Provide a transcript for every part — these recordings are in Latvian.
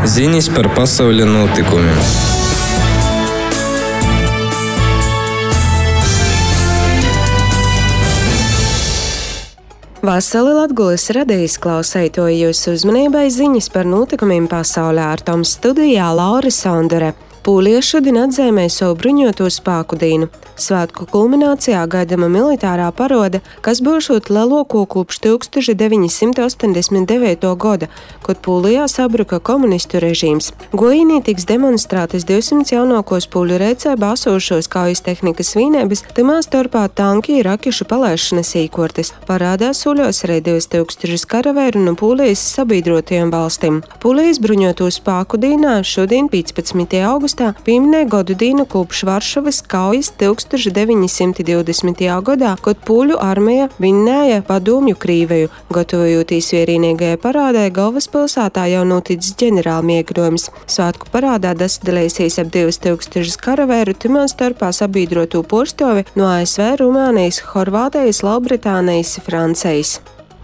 Ziņas par pasaules notikumiem. Vasarī Latgules radījis klausētoju jūsu uzmanībai ziņas par notikumiem pasaulē ar Toms studijā Laura Sondere. Pūlija šodien atzīmē savu bruņoto spēku dienu. Svētku kulminācijā gaidama militārā parode, kas būšot lielāko kopš 1989. gada, kad Pūlijā sabruka komunistu režīms. Gojīnī tiks demonstrētas 200 jaunākos pūļu rēcībā esošos kaujas tehnikas vienības, tamā starpā tanki ir rakešu palaišanas īkortes. Parādā soļos arī 2000 karavēru no Pūlijas sabiedrotajām valstīm. Pūlijas bruņoto spēku dienā šodien 15. augustā pieminē godu dienu kopš Varšavas kaujas 1920. gadā, kad pūļu armija vinnēja padomju Krīveju. Gatavojoties vienīgajai parādē, galvaspilsētā jau noticis ģenerālmiegrojums. Svētku parādā dasadalīsies ap 2000 karavēru, timā starpā sabiedroto porstovi no ASV, Rumānijas, Horvātijas, Lielbritānijas, Francijas.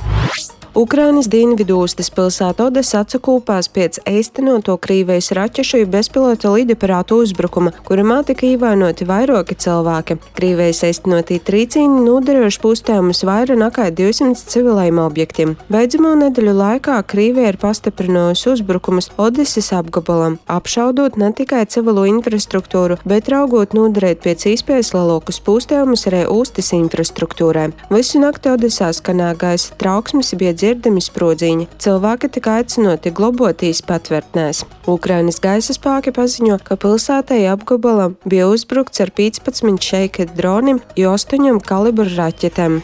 Ukrainas dienvidostas pilsēta Odesa atsakūpās pēc īstenoto Krievijas raķešu bezpilota lidaparātu uzbrukuma, kurā tika ievainoti vairāki cilvēki. Krievijas īstenotī trīcīni nodarījuši postējumus vairāk nekā 200 civilajiem objektiem. Beidzamo nedēļu laikā Krievija ir pastiprinājusi uzbrukumus Odesas apgabalam, apšaudot ne tikai civilo infrastruktūru, bet raugot nodarīt pēc iespējas lielākus postējumus arī ostas infrastruktūrai. Visu nakti Odesā skanēja gaisa trauksmes, bija dzirdami sprodziņi. Cilvēki tika aicinoti globotīs patvērtnēs. Ukrainas gaisa spēki paziņo, ka pilsētai apgabalam bija uzbrukts ar 15 šeika dronim, 8 kalibru raķetēm.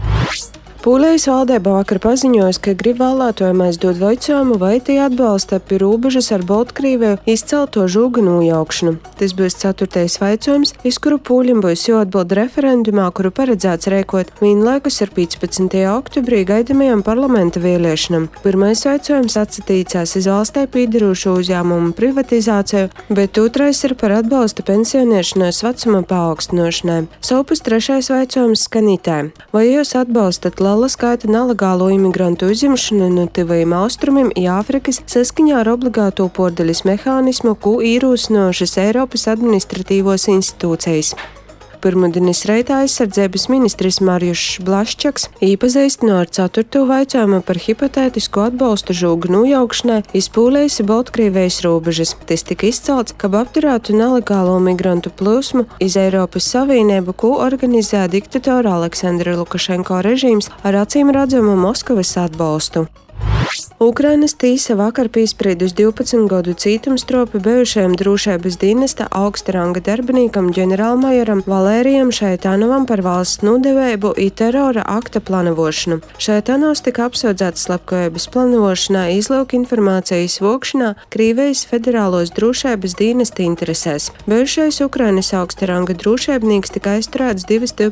Pūlijas valdība vakar paziņojusi, ka grib vēlētojiem aizdot jautājumu, vai tie atbalsta pie robežas ar Baltkrieviju izcelto žūga nojaukšanu. Tas būs 4. jautājums, iz kuru pūļiem būs jāatbild referendumā, kuru paredzēts rēkot vienlaikus ar 15. oktobrī gaidamajam parlamenta vēlēšanam. Pirmais jautājums atsatīcās iz valstī pīdarošo uzņēmumu privatizāciju, bet otrais ir par atbalstu pensionēšanās vecuma paaugstināšanai. Savukārt 3. jautājums skanītē. Vai jūs atbalstat liela skaita nelegālo imigrantu uzņemšanu no tuvajiem austrumiem i Āfrikas saskaņā ar obligāto pordaļas mehānismu, ko ierosinājušas Eiropas administratīvos institūcijas? Pirmdienas reitā aizsardzības ministrs Marjušs Blaščaks iepazīstināja ar 4. jautājumu par hipotētisku atbalstu žūga nojaukšanai iz Pūlijas i Baltkrievijas robežas. Tas tika izcelts, ka apturētu nelegālo migrantu plūsmu iz Eiropas Savienību, ko organizē diktatora Aleksandra Lukašenko režīms ar acīm redzamu Moskavas atbalstu. Ukrainas tīsa vakar piespriedusi 12 gadu cietumstropi bijušajam drošības dienesta augsta ranga darbiniekam ģenerālmajoram Valērijam Šaitanovam par valsts nodevību i terora akta plānošanu. Šaitanovs tika apsūdzēts slepkavības plānošanā, izlūka informācijas vokšanā Krievijas federālos drošības dienesta interesēs. Bijušais Ukrainas augsta ranga drošībnieks tika aizturēts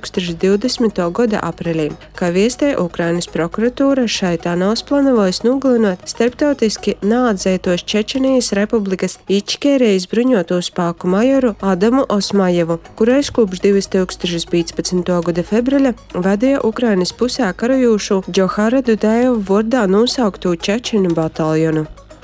2020. gada aprīlī. Kā viestē Ukrainas prokuratūra, Šaitanovs plānojas nogalināt starptautiski neatzītos Čečenijas republikas Ičkerijas bruņoto spēku majoru Adamu Osmajevu, kurais kopš 2015. gada februāra vadīja Ukrainas pusē karajošu Džohara Dudajevu vārdā nosaukto Čečenu bataljonu.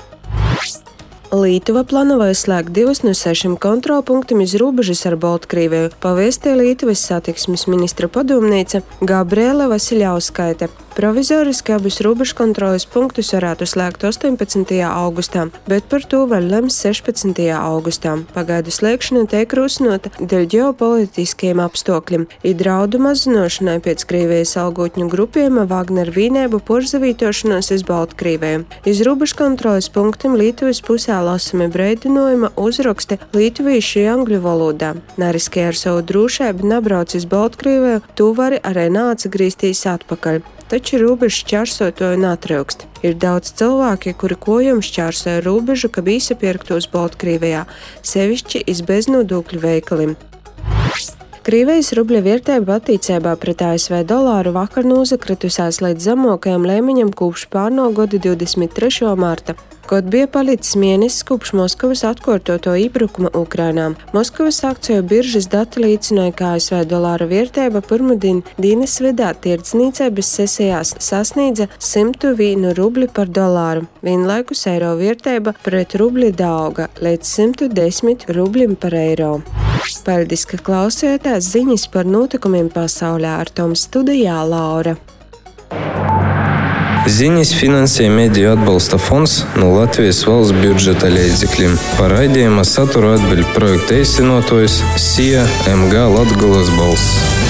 Lietuva plānoja slēgt 2 no 6 kontrolpunktiem iz robežas ar Baltkrieviju, pavēstīja Lietuvas satiksmes ministra padomniece Gabriela Vasiļauskaite. Provizoriski abus robežu kontroles punktus varētu slēgt 18. augustā, bet par to vēl lems 16. augustā. Pagaidu slēgšana tiek rosināta dēļ ģeopolitiskiem apstākļiem i draudu mazināšanai pēc Krievijas algotņu grupiem Wagner vienību porzavītošanos iz Baltkrieviju. Iz robežu kontroles punktiem Lietuvas pusē lasami brēdinojuma uzraksti lietuviešu i angļu valodā. Neriskē ar savu drošību nebrauc iz Baltkrieviju, tu vari arī neatsagrīstīs atpakaļ. Taču robežu šķērsotoju neatraukst. Ir daudz cilvēki, kuri kojam šķērsoja robežu, ka bija iepirktos Baltkrievijā, sevišķi iz beznodokļu veikaliem. Krievijas rubļa vērtība attiecībā pret ASV dolāru vakar nozakritusies līdz zemākajam līmeņam kopš pērnā gada 23. marta. Kaut bija palicis mēnesis kopš Moskavas atkārtoto ībrukuma Ukrainā. Moskavas akciju biržas dati liecināja, ka ASV dolāra vērtība pirmdien dienas vidā tirdzniecības sesijās sasniedza 101 rubli par dolāru. Vienlaikus eiro vērtība pret rubli auga līdz 110 rublim par eiro. Paldies, ka klausījāties ziņas par notikumiem pasaulē ar Toms studijā Laura. Ziņas finansē Mediju atbalsta fonds no Latvijas valsts budžeta līdzekļiem. Par raidījuma saturu atbild projekta īstenotājs SIA MG Latgales balss.